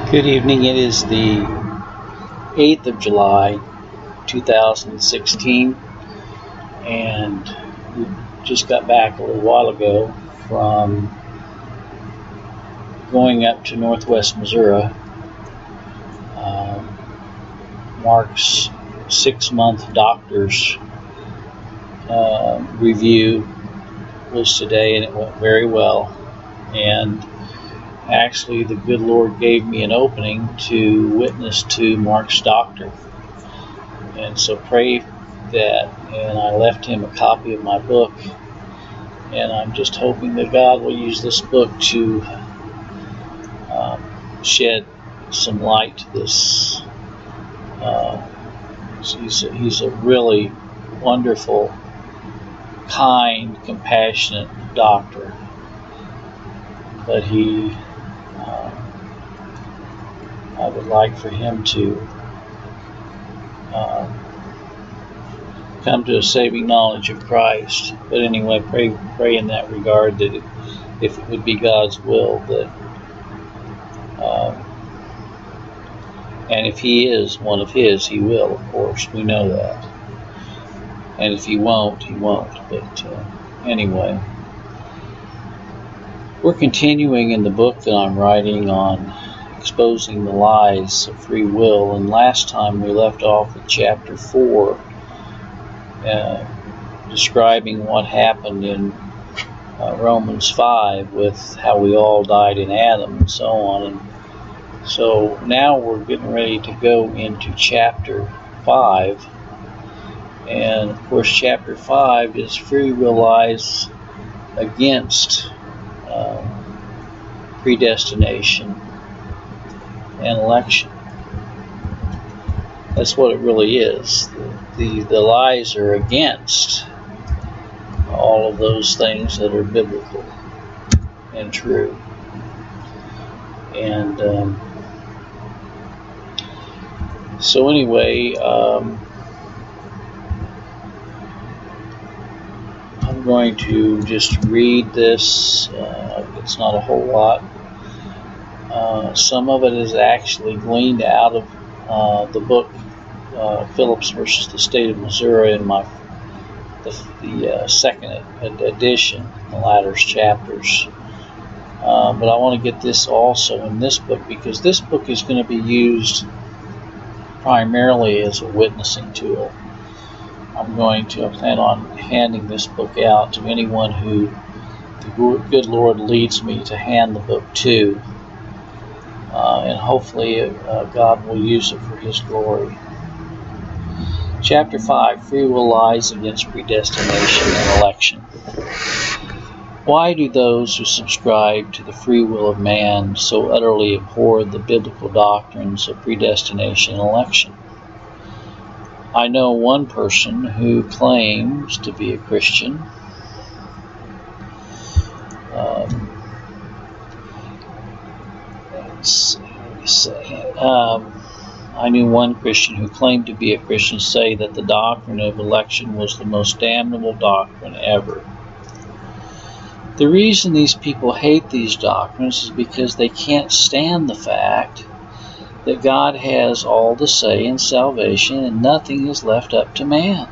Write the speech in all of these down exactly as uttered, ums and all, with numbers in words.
Good evening. It is the eighth of July, two thousand sixteen, and we just got back a little while ago from going up to Northwest Missouri. Um, Mark's six-month doctor's uh, review was today, and it went very well. And actually, the good Lord gave me an opening to witness to Mark's doctor. And so pray that, and I left him a copy of my book, and I'm just hoping that God will use this book to um, shed some light to this. Uh, he's, a, he's a really wonderful, kind, compassionate doctor, but he Uh, I would like for him to uh, come to a saving knowledge of Christ. But anyway, pray pray in that regard that it, if it would be God's will, that uh, and if he is one of his, he will, of course. We know that. And if he won't, he won't. But uh, anyway, we're continuing in the book that I'm writing on exposing the lies of free will, and last time we left off with chapter four, uh, describing what happened in uh, Romans five with how we all died in Adam and so on. And so now we're getting ready to go into chapter five, and of course chapter five is free will lies against Uh, predestination and election. That's what it really is. The, the, the lies are against all of those things that are biblical and true. And um, so anyway, um, I'm going to just read this. Uh, it's not a whole lot. Uh, some of it is actually gleaned out of uh, the book uh, Phillips versus the State of Missouri in my the, the uh, second edition, the latter chapters. Uh, but I want to get this also in this book, because this book is going to be used primarily as a witnessing tool. I'm going to I plan on handing this book out to anyone who the good Lord leads me to hand the book to, uh, and hopefully uh, God will use it for His glory. Chapter five, Free Will Lies Against Predestination and Election. Why do those who subscribe to the free will of man so utterly abhor the biblical doctrines of predestination and election? I know one person who claims to be a Christian. Um, let's see, um, I knew one Christian who claimed to be a Christian say that the doctrine of election was the most damnable doctrine ever. The reason these people hate these doctrines is because they can't stand the fact that God has all the say in salvation and nothing is left up to man.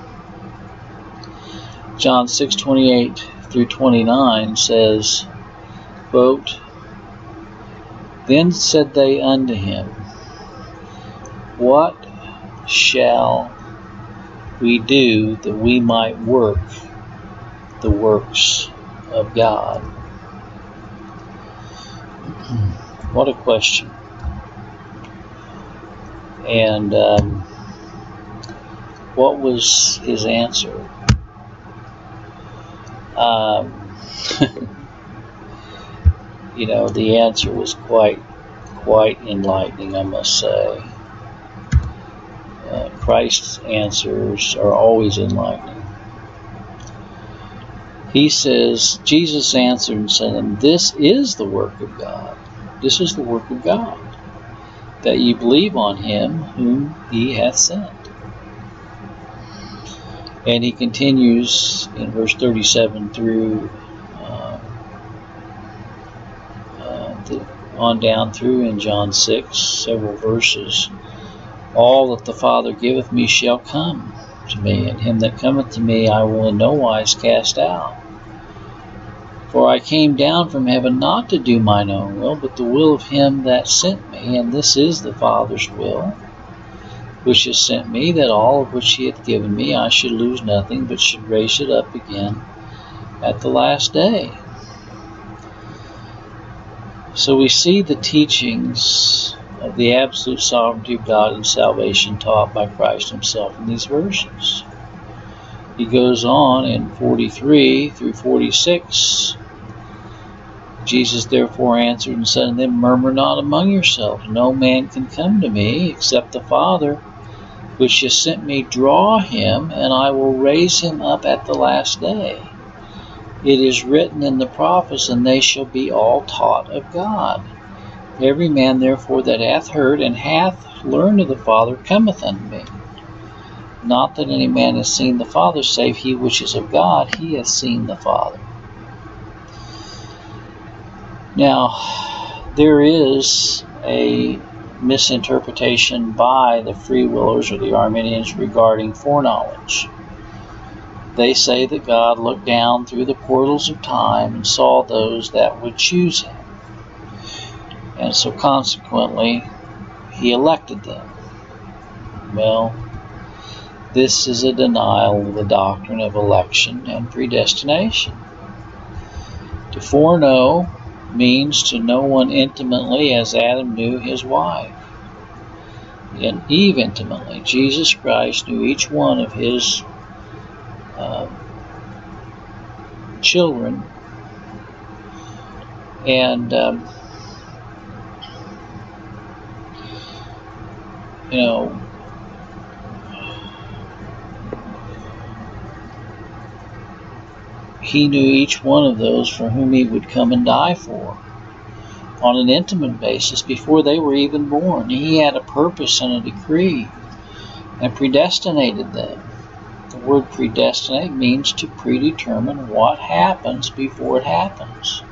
John six twenty-eight through twenty-nine says, quote, Then said they unto him, What shall we do that we might work the works of God? What a question. And um, what was his answer? Um, you know, the answer was quite, quite enlightening, I must say. Uh, Christ's answers are always enlightening. He says, Jesus answered and said, and this is the work of God. This is the work of God, that ye believe on him whom he hath sent. And he continues in verse thirty-seven through uh, uh, the on down through in John six, several verses. All that the Father giveth me shall come to me, and him that cometh to me I will in no wise cast out. For I came down from heaven not to do mine own will, but the will of him that sent me, and this is the Father's will, which has sent me, that all of which he hath given me I should lose nothing, but should raise it up again at the last day. So we see the teachings of the absolute sovereignty of God and salvation taught by Christ himself in these verses. He goes on in forty-three through forty-six. Jesus therefore answered and said unto them, Murmur not among yourselves. No man can come to me, except the Father which has sent me draw him, and I will raise him up at the last day. It is written in the prophets, and they shall be all taught of God. Every man therefore that hath heard and hath learned of the Father cometh unto me. Not that any man has seen the Father, save he which is of God, he hath seen the Father. Now, there is a misinterpretation by the free willers or the Arminians regarding foreknowledge. They say that God looked down through the portals of time and saw those that would choose him. And so consequently, he elected them. Well, this is a denial of the doctrine of election and predestination. To foreknow means to know one intimately as Adam knew his wife, and Eve intimately. Jesus Christ knew each one of his uh, children, and um, you know, he knew each one of those for whom he would come and die for on an intimate basis before they were even born. He had a purpose and a decree and predestinated them. The word predestinate means to predetermine what happens before it happens.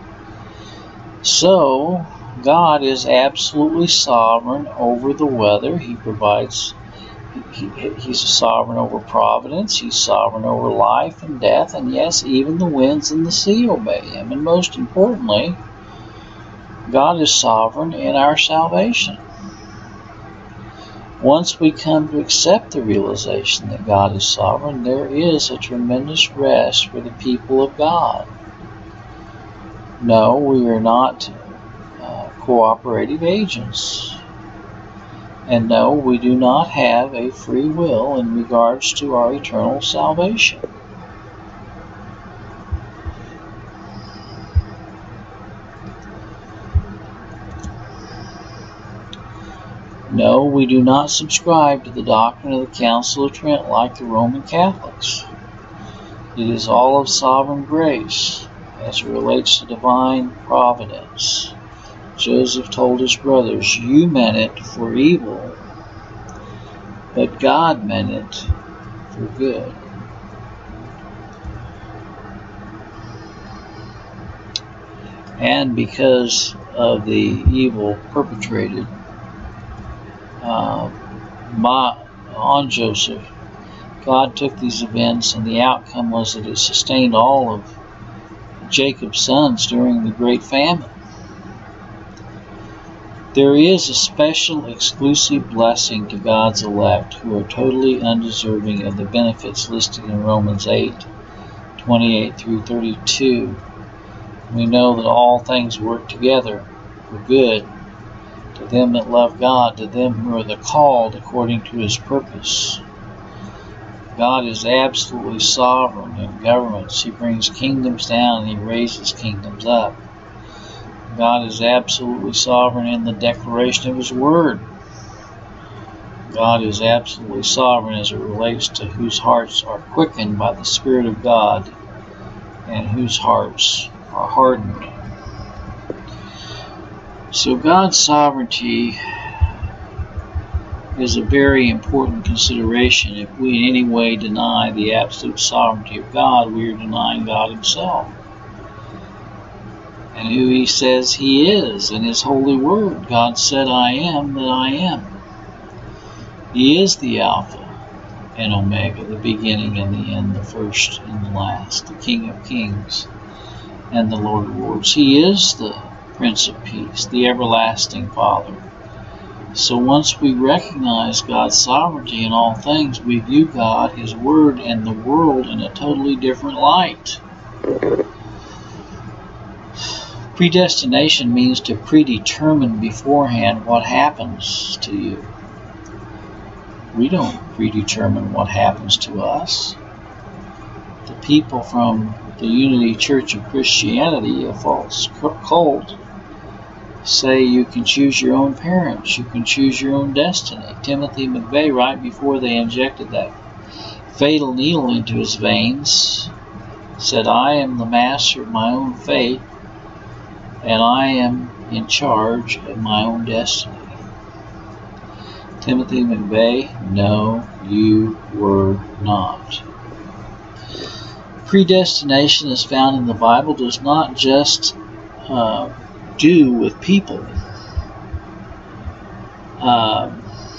So, God is absolutely sovereign over the weather. He provides, he, he's a sovereign over providence. He's sovereign over life and death. And yes, even the winds and the sea obey him. And most importantly, God is sovereign in our salvation. Once we come to accept the realization that God is sovereign, there is a tremendous rest for the people of God. No, we are not uh, cooperative agents. And no, we do not have a free will in regards to our eternal salvation. No, we do not subscribe to the doctrine of the Council of Trent like the Roman Catholics. It is all of sovereign grace as it relates to divine providence. Joseph told his brothers, you meant it for evil, but God meant it for good. And because of the evil perpetrated Uh, by, on Joseph, God took these events, and the outcome was that it sustained all of Jacob's sons during the great famine. There is a special exclusive blessing to God's elect who are totally undeserving of the benefits listed in Romans eight, twenty-eight through thirty-two. We know that all things work together for good to them that love God, to them who are the called according to his purpose. God is absolutely sovereign in governments. He brings kingdoms down and he raises kingdoms up. God is absolutely sovereign in the declaration of his word. God is absolutely sovereign as it relates to whose hearts are quickened by the Spirit of God and whose hearts are hardened. So God's sovereignty is a very important consideration. If we in any way deny the absolute sovereignty of God, we are denying God himself. and who he says he is in his holy word. God said, I am that I am. He is the Alpha and Omega, the beginning and the end, the first and the last, the King of Kings and the Lord of Lords. He is the Prince of Peace, the everlasting Father. So once we recognize God's sovereignty in all things, we view God, His Word, and the world in a totally different light. Predestination means to predetermine beforehand what happens to you. We don't predetermine what happens to us. The people from the Unity Church of Christianity, a false cult, say you can choose your own parents, you can choose your own destiny. Timothy McVeigh, right before they injected that fatal needle into his veins, said, I am the master of my own fate, and I am in charge of my own destiny. Timothy McVeigh, no, you were not. Predestination, as found in the Bible, does not just uh, do with people. Uh,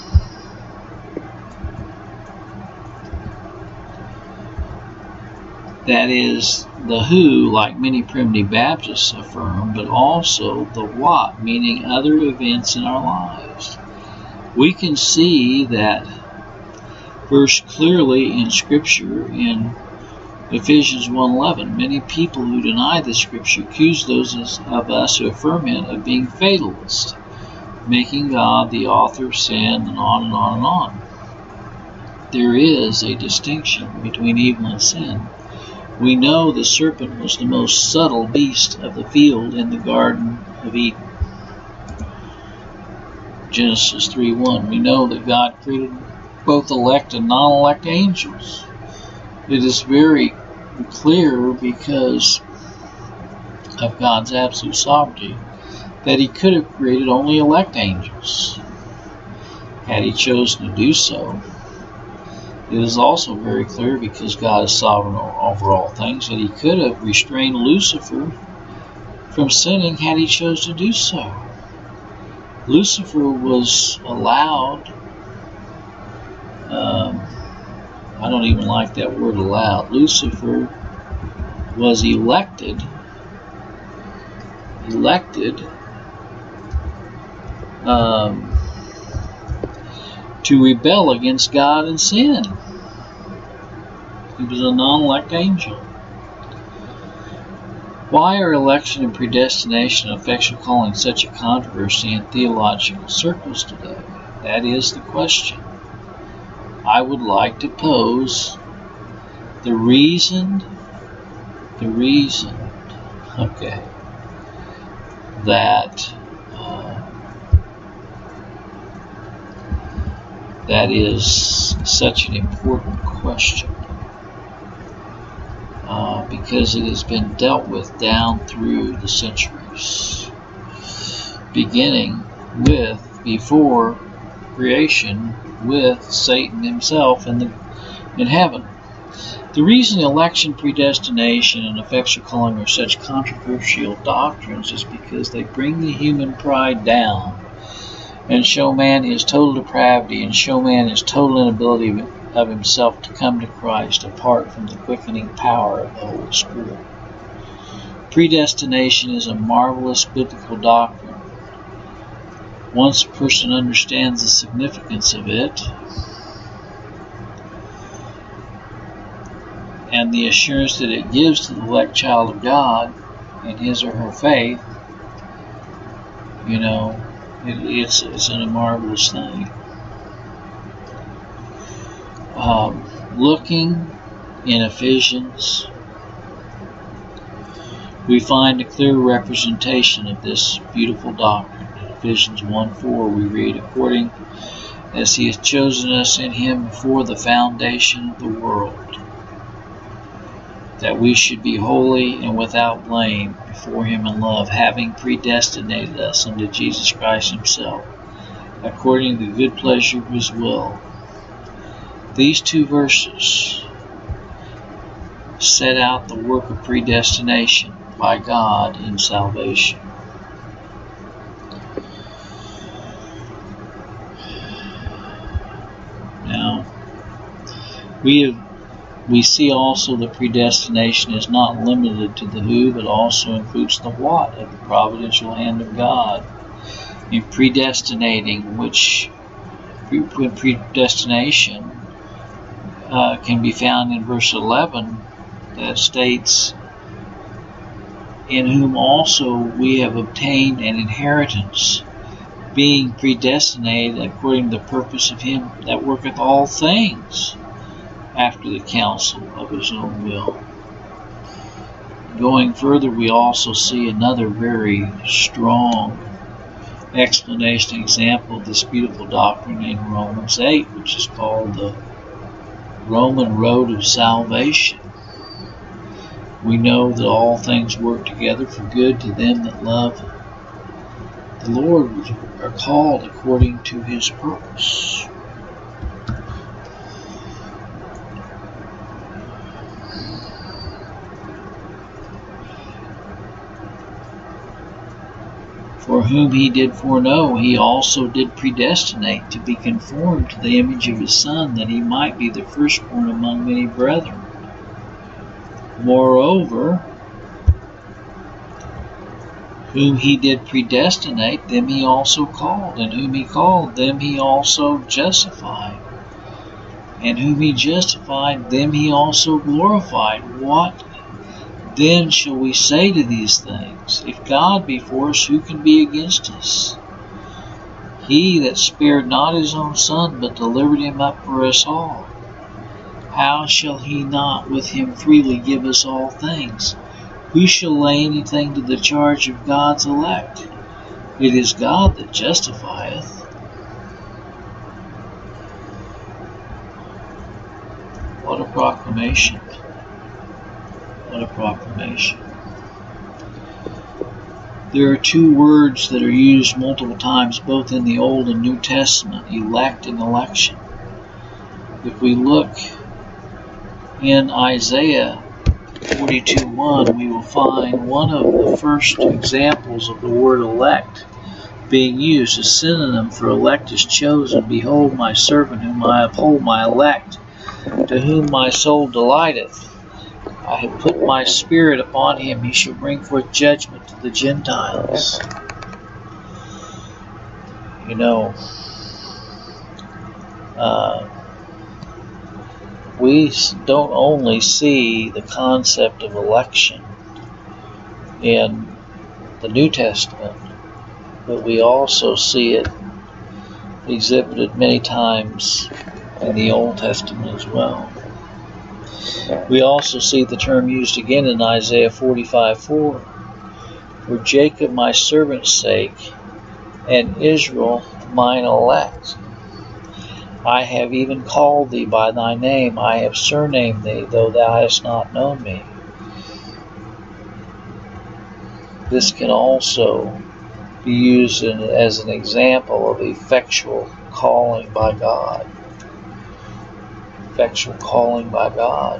that is the who, like many primitive Baptists affirm, but also the what, meaning other events in our lives. We can see that verse clearly in Scripture in Ephesians one eleven. Many people who deny the Scripture accuse those of us who affirm it of being fatalists, making God the author of sin, and on and on and on. There is a distinction between evil and sin. We know the serpent was the most subtle beast of the field in the Garden of Eden. Genesis three one. We know that God created both elect and non-elect angels. It is very clear, because of God's absolute sovereignty, that He could have created only elect angels had He chosen to do so. It is also very clear, because God is sovereign over all things, that He could have restrained Lucifer from sinning had He chosen to do so. Lucifer was allowed, um, I don't even like that word allowed, Lucifer was elected, elected um, to rebel against God and sin. He was a non-elect angel. Why are election and predestination and effectual calling such a controversy in theological circles today? That is the question. I would like to pose the reason, the reason, okay, that uh, that is such an important question. Uh, because it has been dealt with down through the centuries, beginning with, before creation, with Satan himself in the in heaven. The reason election, predestination, and effectual calling are such controversial doctrines is because they bring the human pride down and show man his total depravity and show man his total inability of himself to come to Christ apart from the quickening power of the Holy Spirit. Predestination is a marvelous biblical doctrine. Once a person understands the significance of it and the assurance that it gives to the elect child of God in his or her faith, you know, it, it's, it's a marvelous thing. Um, looking in Ephesians, we find a clear representation of this beautiful doctrine. In Ephesians one four we read, according as He has chosen us in Him before the foundation of the world, that we should be holy and without blame before Him in love, having predestinated us unto Jesus Christ Himself, according to the good pleasure of His will. These two verses set out the work of predestination by God in salvation. Now, we have, we see also that predestination is not limited to the who, but also includes the what of the providential hand of God. In predestinating, which predestination uh, can be found in verse eleven, that states, in whom also we have obtained an inheritance, being predestinated according to the purpose of him that worketh all things after the counsel of his own will. Going further, we also see another very strong explanation, example of this beautiful doctrine in Romans eight, which is called the Roman road of salvation. We know that all things work together for good to them that love the Lord, are called according to his purpose. For whom he did foreknow, he also did predestinate to be conformed to the image of his Son, that he might be the firstborn among many brethren. Moreover, whom he did predestinate, them he also called, and whom he called, them he also justified, and whom he justified, them he also glorified. What then shall we say to these things? If God be for us, who can be against us? He that spared not his own Son, but delivered him up for us all, how shall he not with him freely give us all things? Who shall lay anything to the charge of God's elect? It is God that justifieth. What a proclamation. What a proclamation. There are two words that are used multiple times, both in the Old and New Testament, elect and election. If we look in Isaiah forty-two one, we will find one of the first examples of the word elect being used. A synonym for elect is chosen. Behold my servant whom I uphold, my elect, to whom my soul delighteth. I have put my spirit upon him, he shall bring forth judgment to the Gentiles. You know, uh, we don't only see the concept of election in the New Testament, but we also see it exhibited many times in the Old Testament as well. We also see the term used again in Isaiah forty-five four, for Jacob my servant's sake, and Israel mine elect. I have even called thee by thy name, I have surnamed thee, though thou hast not known me. This can also be used in, as an example of effectual calling by God. Effectual calling by God.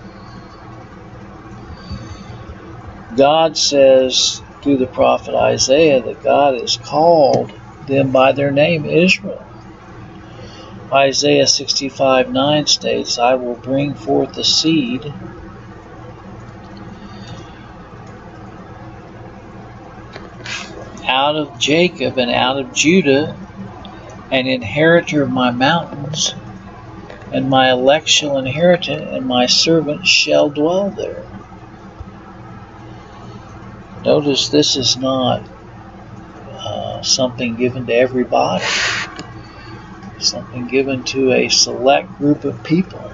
God says through the prophet Isaiah that God has called them by their name, Israel. Isaiah sixty-five nine states, I will bring forth a seed out of Jacob and out of Judah, an inheritor of my mountains, and my elect shall inherit it, and my servants shall dwell there. Notice this is not uh, something given to everybody. Something given to a select group of people.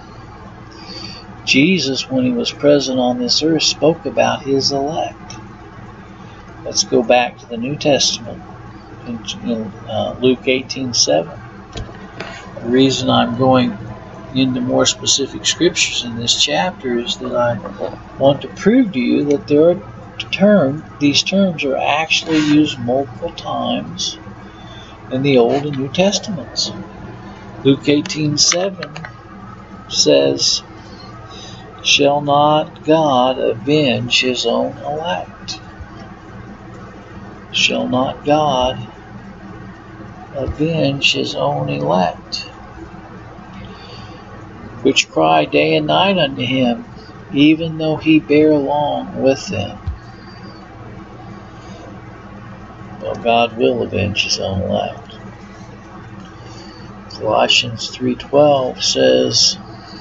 Jesus, when he was present on this earth, spoke about his elect. Let's go back to the New Testament in, in uh, Luke eighteen seven. The reason I'm going into more specific scriptures in this chapter is that I want to prove to you that there are term, these terms are actually used multiple times in the Old and New Testaments. Luke eighteen seven says, Shall not God avenge his own elect? Shall not God avenge his own elect, which cry day and night unto him, even though he bear along with them? Well, God will avenge his own elect. Colossians three twelve says,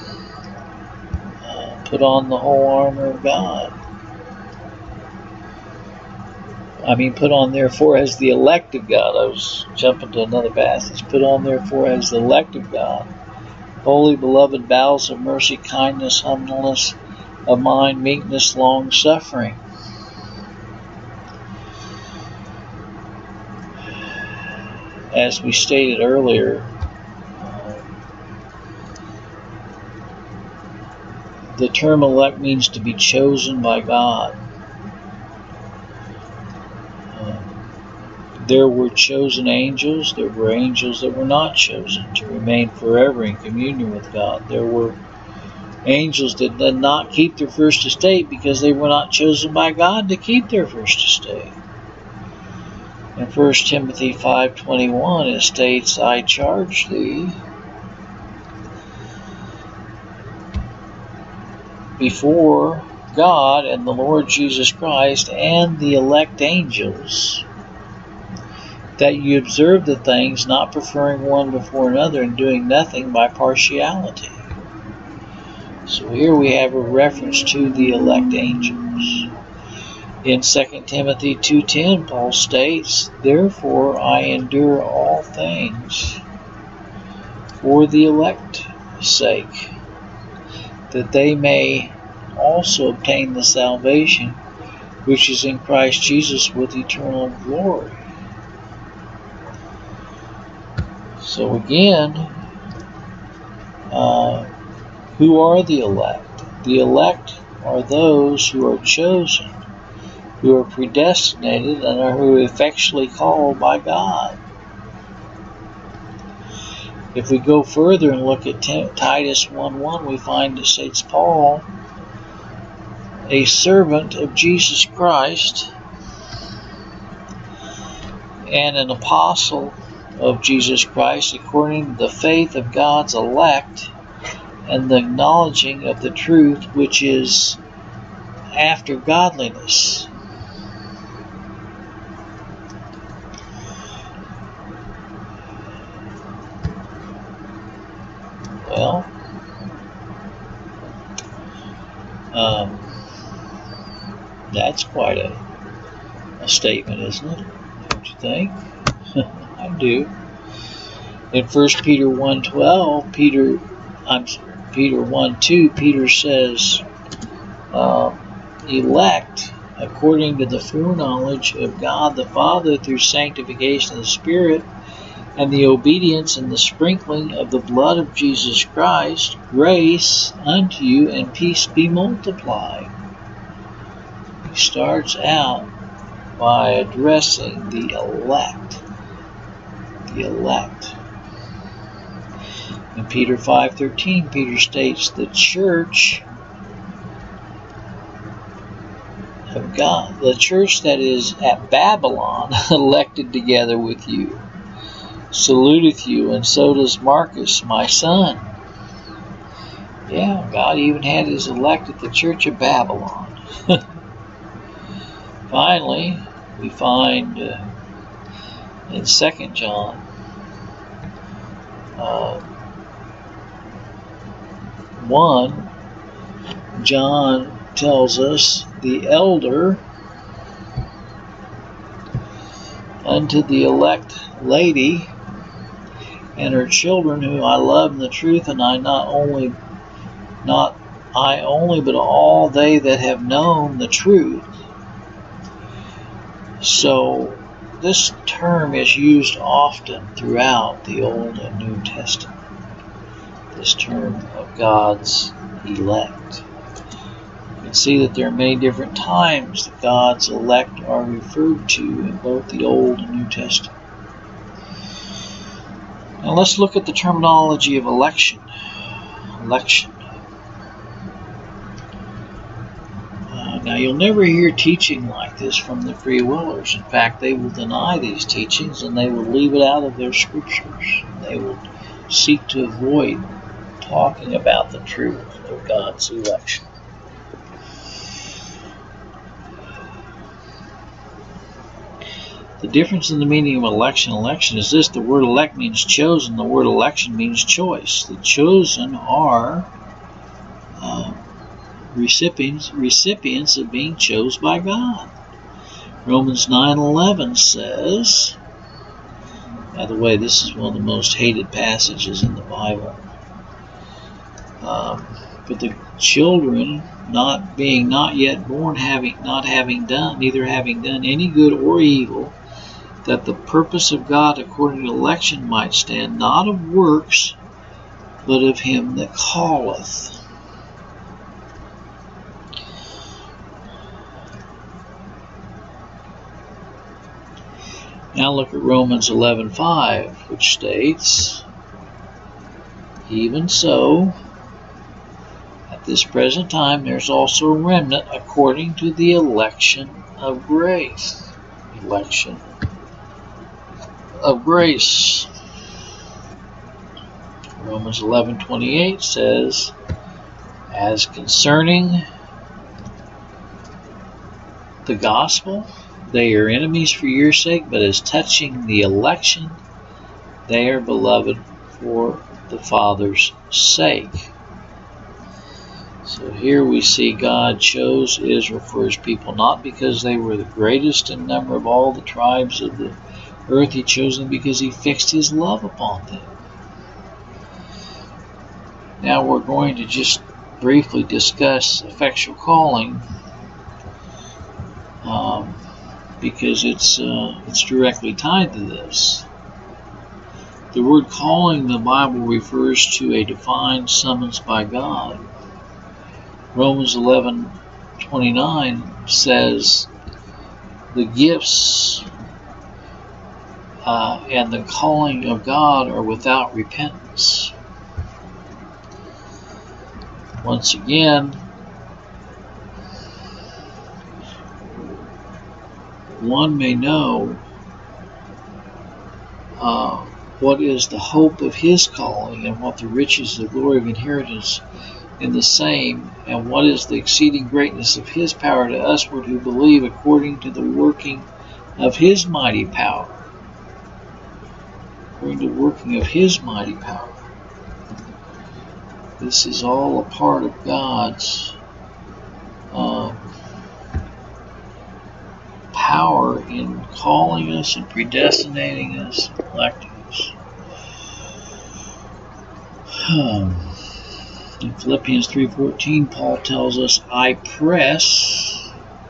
uh, put on the whole armor of God. I mean, put on therefore as the elect of God. I was jumping to another passage. Put on therefore as the elect of God, holy, beloved, bowels of mercy, kindness, humbleness of mind, meekness, long suffering. As we stated earlier, uh, the term elect means to be chosen by God. There were chosen angels, there were angels that were not chosen to remain forever in communion with God. There were angels that did not keep their first estate because they were not chosen by God to keep their first estate. In First Timothy five twenty-one it states, I charge thee before God and the Lord Jesus Christ and the elect angels, that you observe the things, not preferring one before another, and doing nothing by partiality. So here we have a reference to the elect angels. In Second Timothy two ten, Paul states, therefore I endure all things for the elect's sake, that they may also obtain the salvation which is in Christ Jesus with eternal glory. So again, uh, who are the elect? The elect are those who are chosen, who are predestinated, and are who are effectually called by God. If we go further and look at Titus one one, we find it states Paul, a servant of Jesus Christ and an apostle of Jesus Christ, according to the faith of God's elect and the acknowledging of the truth which is after godliness. Well, um, that's quite a, a statement, isn't it? Don't you think? I do. In First Peter one twelve, Peter, I'm Peter one two, Peter says, uh, elect according to the foreknowledge of God the Father through sanctification of the Spirit and the obedience and the sprinkling of the blood of Jesus Christ, grace unto you and peace be multiplied. He starts out by addressing the elect. The elect. In Peter five thirteen, Peter states, the church of God, the church that is at Babylon, elected together with you, saluteth you, and so does Marcus, my son. Yeah, God even had his elect at the church of Babylon. Finally, we find uh, in Second John, uh, one, John tells us, the elder unto the elect lady and her children whom I love in the truth, and I not only, not I only, but all they that have known the truth. So this term is used often throughout the Old and New Testament. This term of God's elect. You can see that there are many different times that God's elect are referred to in both the Old and New Testament. Now let's look at the terminology of election. Election. Now, you'll never hear teaching like this from the free willers. In fact, they will deny these teachings and they will leave it out of their scriptures. They will seek to avoid talking about the truth of God's election. The difference in the meaning of election election is this: the word elect means chosen, the word election means choice. The chosen are uh, recipients recipients of being chosen by God. Romans nine eleven says, by the way, this is one of the most hated passages in the Bible. Um, but the children not being not yet born, having not having done, neither having done any good or evil, that the purpose of God according to election might stand, not of works, but of him that calleth. Now look at Romans eleven five, which states, even so, at this present time there's also a remnant according to the election of grace. Election of grace. Romans eleven twenty-eight says, as concerning the gospel, they are enemies for your sake, but as touching the election, they are beloved for the Father's sake. So here we see God chose Israel for his people, not because they were the greatest in number of all the tribes of the earth. He chose them because he fixed his love upon them. Now we're going to just briefly discuss effectual calling, um, because it's uh, it's directly tied to this. The word calling in the Bible refers to a defined summons by God. Romans eleven twenty-nine says the gifts uh, and the calling of God are without repentance. Once again, one may know uh, what is the hope of his calling, and what the riches of the glory of inheritance in the same, and what is the exceeding greatness of his power to usward who believe, according to the working of his mighty power. According to the working of his mighty power. This is all a part of God's um, power in calling us and predestinating us and electing us. Um, in Philippians three fourteen, Paul tells us, I press,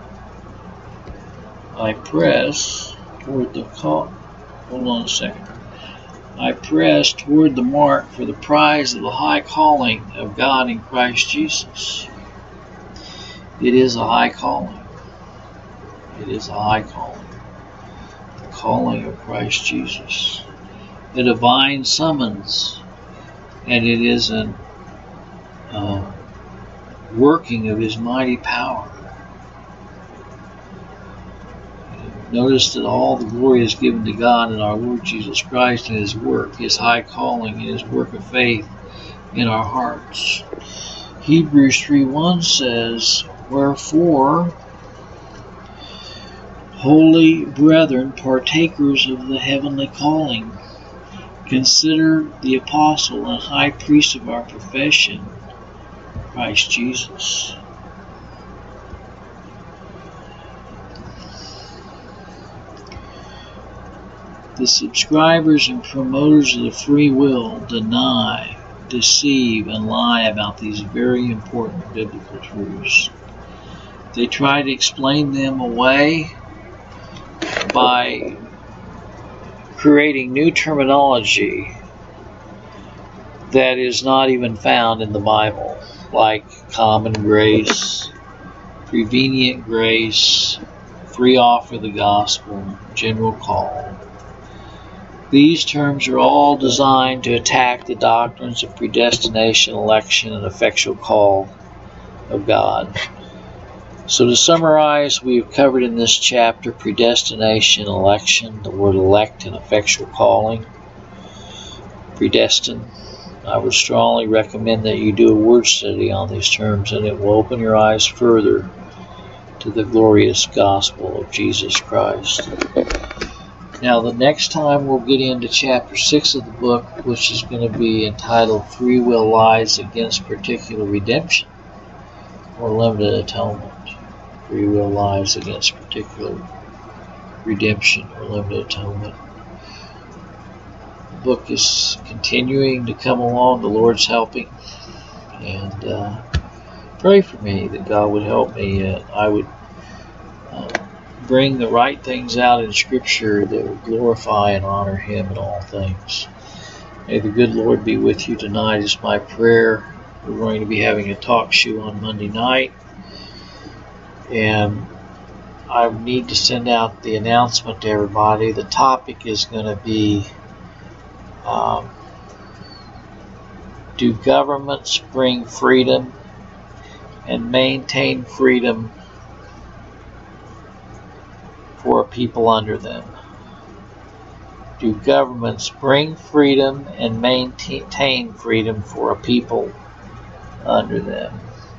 I press toward the call. Hold on a second. I press toward the mark for the prize of the high calling of God in Christ Jesus. It is a high calling. It is a high calling. The calling of Christ Jesus. The divine summons. And it is an uh, working of his mighty power. Notice that all the glory is given to God and our Lord Jesus Christ and his work, his high calling, and his work of faith in our hearts. Hebrews three one says, wherefore, holy brethren, partakers of the heavenly calling, consider the apostle and high priest of our profession, Christ Jesus. The subscribers and promoters of the free will deny, deceive, and lie about these very important biblical truths. They try to explain them away by creating new terminology that is not even found in the Bible, like common grace, prevenient grace, free offer of the gospel, general call. These terms are all designed to attack the doctrines of predestination, election, and effectual call of God. So to summarize, we've covered in this chapter predestination, election, the word elect, and effectual calling. Predestined. I would strongly recommend that you do a word study on these terms, and it will open your eyes further to the glorious gospel of Jesus Christ. Now, the next time we'll get into chapter six of the book, which is going to be entitled Free Will Lies Against Particular Redemption or Limited Atonement. Free will lies against particular redemption or limited atonement. The book is continuing to come along. The Lord's helping. And uh, pray for me that God would help me. Uh, I would uh, bring the right things out in Scripture that would glorify and honor Him in all things. May the good Lord be with you tonight is my prayer. We're going to be having a talk show on Monday night. And I need to send out the announcement to everybody. The topic is going to be, um, do governments bring freedom and maintain freedom for people under them? Do governments bring freedom and maintain freedom for a people under them?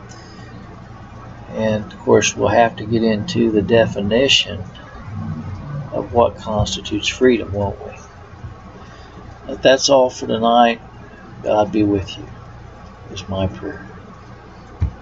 And of course, we'll have to get into the definition of what constitutes freedom, won't we? But that's all for tonight. God be with you, is my prayer.